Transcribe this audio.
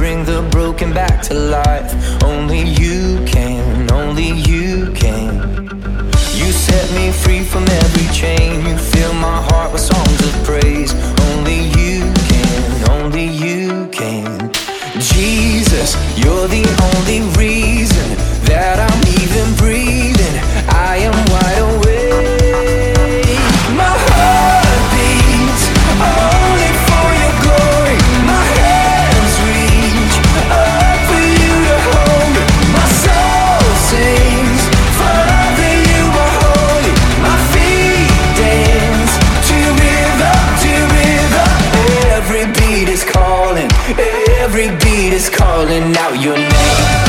bring the broken back to life. Only you can, only you can. You set me free from every chain. You fill my heart with songs of praise. Only you can, only you can. Jesus, you're the only reason that I'm even breathing. I am wide awake. My heart beats only for your glory. My hands reach up for you to hold me. My soul sings, Father, you are holy. My feet dance to rhythm, to rhythm. Every beat is calling, every beat is calling out your name.